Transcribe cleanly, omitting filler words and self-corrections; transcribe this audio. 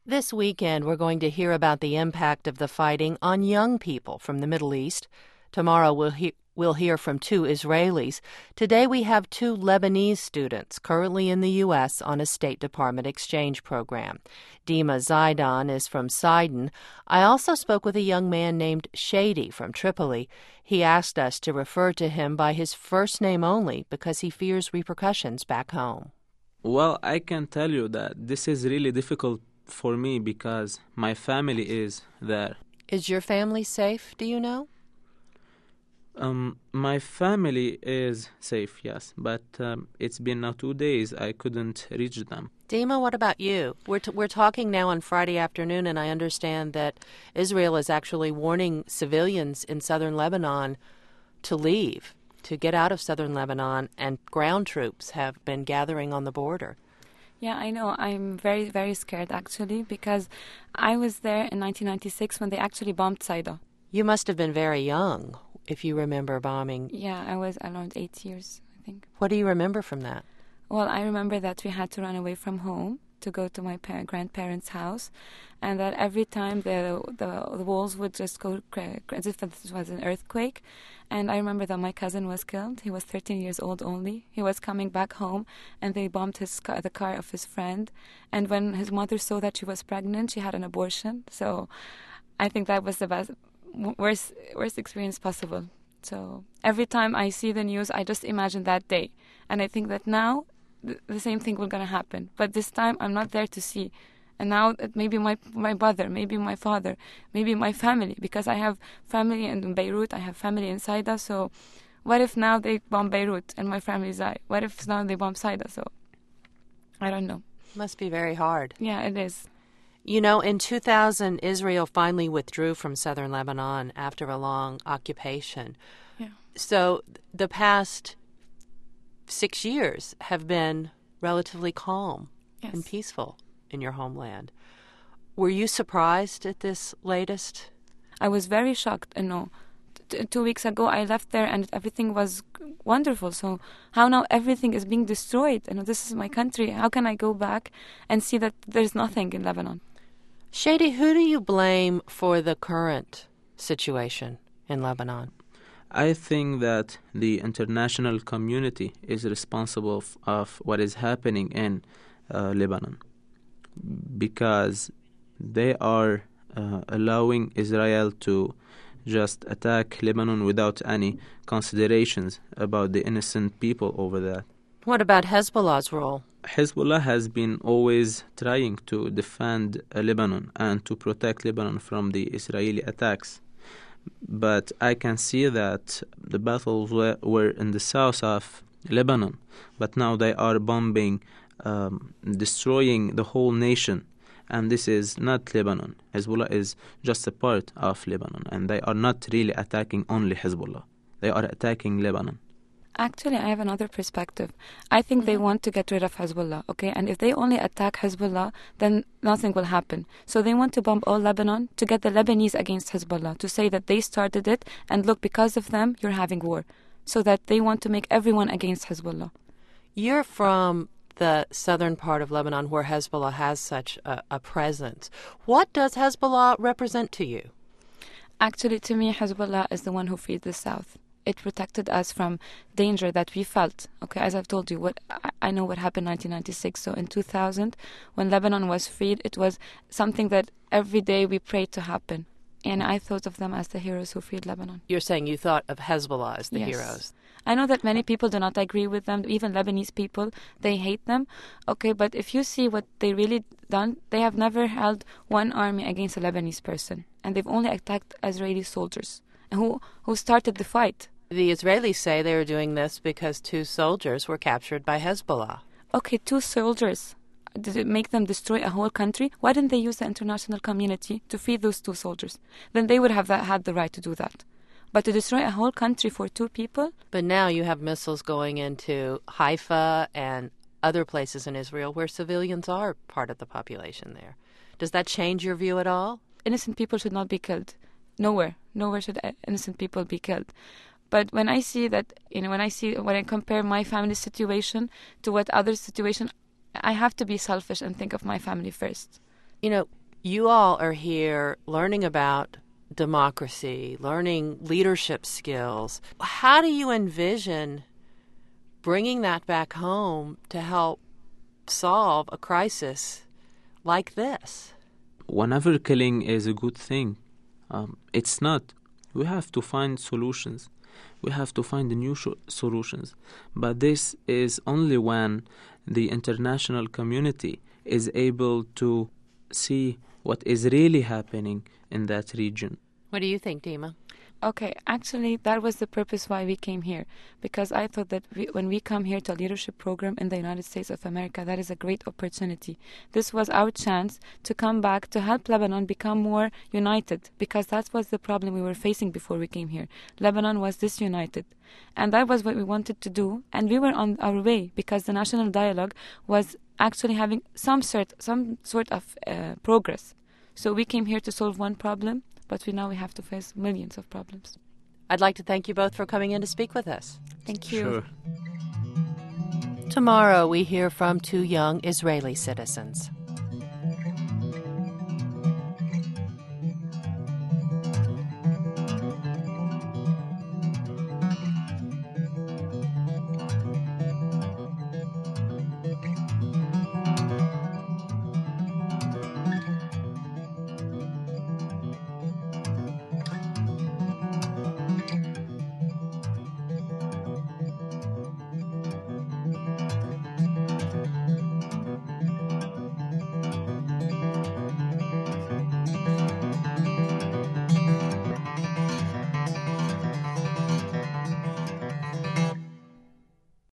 This weekend, we're going to hear about the impact of the fighting on young people from the Middle East. Tomorrow, we'll hear from two Israelis. Today, we have two Lebanese students currently in the U.S. on a State Department exchange program. Dima Zaidan is from Sidon. I also spoke with a young man named Shady from Tripoli. He asked us to refer to him by his first name only because he fears repercussions back home. Well, I can tell you that this is really difficult for me because my family is there. Is your family safe, do you know? My family is safe, yes, but it's been now 2 days I couldn't reach them. Dima, what about you? We're talking now on Friday afternoon, and I understand that Israel is actually warning civilians in southern Lebanon to leave, to get out of southern Lebanon, and ground troops have been gathering on the border. Yeah, I know. I'm very, very scared, actually, because I was there in 1996 when they actually bombed Saida. You must have been very young, if you remember bombing. Yeah, I was around 8 years, I think. What do you remember from that? Well, I remember that we had to run away from home to go to my grandparents' house, and that every time the walls would just go as if this was an earthquake. And I remember that my cousin was killed. He was 13 years old only. He was coming back home, and they bombed the car of his friend. And when his mother saw that she was pregnant, she had an abortion. So I think that was the worst experience possible. So every time I see the news, I just imagine that day. And I think that now the same thing will going to happen. But this time I'm not there to see. And now maybe my brother, maybe my father, maybe my family, because I have family in Beirut, I have family in Saida. So what if now they bomb Beirut and my family die? What if now they bomb Saida? So I don't know. Must be very hard. Yeah, it is. You know, in 2000, Israel finally withdrew from southern Lebanon after a long occupation. Yeah. So the past 6 years have been relatively calm and peaceful in your homeland. Were you surprised at this latest? I was very shocked. 2 weeks ago I left there and everything was wonderful. So how now everything is being destroyed? This is my country. How can I go back and see that there's nothing in Lebanon? Shady, who do you blame for the current situation in Lebanon? I think that the international community is responsible of what is happening in Lebanon, because they are allowing Israel to just attack Lebanon without any considerations about the innocent people over there. What about Hezbollah's role? Hezbollah has been always trying to defend Lebanon and to protect Lebanon from the Israeli attacks. But I can see that the battles were in the south of Lebanon, but now they are bombing, destroying the whole nation. And this is not Lebanon. Hezbollah is just a part of Lebanon, and they are not really attacking only Hezbollah. They are attacking Lebanon. Actually, I have another perspective. I think they want to get rid of Hezbollah, okay? And if they only attack Hezbollah, then nothing will happen. So they want to bomb all Lebanon to get the Lebanese against Hezbollah, to say that they started it, and look, because of them, you're having war. So that they want to make everyone against Hezbollah. You're from the southern part of Lebanon where Hezbollah has such a presence. What does Hezbollah represent to you? Actually, to me, Hezbollah is the one who freed the south. It protected us from danger that we felt. Okay, as I've told you, I know what happened in 1996. So in 2000, when Lebanon was freed, it was something that every day we prayed to happen. And I thought of them as the heroes who freed Lebanon. You're saying you thought of Hezbollah as the heroes. I know that many people do not agree with them. Even Lebanese people, they hate them. Okay, but if you see what they really done, they have never held one army against a Lebanese person. And they've only attacked Israeli soldiers who started the fight. The Israelis say they were doing this because 2 soldiers were captured by Hezbollah. Okay, 2 soldiers. Did it make them destroy a whole country? Why didn't they use the international community to free those 2 soldiers? Then they would have had the right to do that. But to destroy a whole country for 2 people? But now you have missiles going into Haifa and other places in Israel where civilians are part of the population there. Does that change your view at all? Innocent people should not be killed. Nowhere should innocent people be killed. But when I see that, when I compare my family's situation to what others' situation, I have to be selfish and think of my family first. You know, you all are here learning about democracy, learning leadership skills. How do you envision bringing that back home to help solve a crisis like this? Whenever killing is a good thing, it's not. We have to find solutions. We have to find new solutions. But this is only when the international community is able to see what is really happening in that region. What do you think, Dima? Okay, actually, that was the purpose why we came here. Because I thought that when we come here to a leadership program in the United States of America, that is a great opportunity. This was our chance to come back to help Lebanon become more united, because that was the problem we were facing before we came here. Lebanon was disunited. And that was what we wanted to do. And we were on our way, because the national dialogue was actually having some sort of progress. So we came here to solve one problem, but now we have to face millions of problems. I'd like to thank you both for coming in to speak with us. Thank you. Sure. Tomorrow we hear from two young Israeli citizens.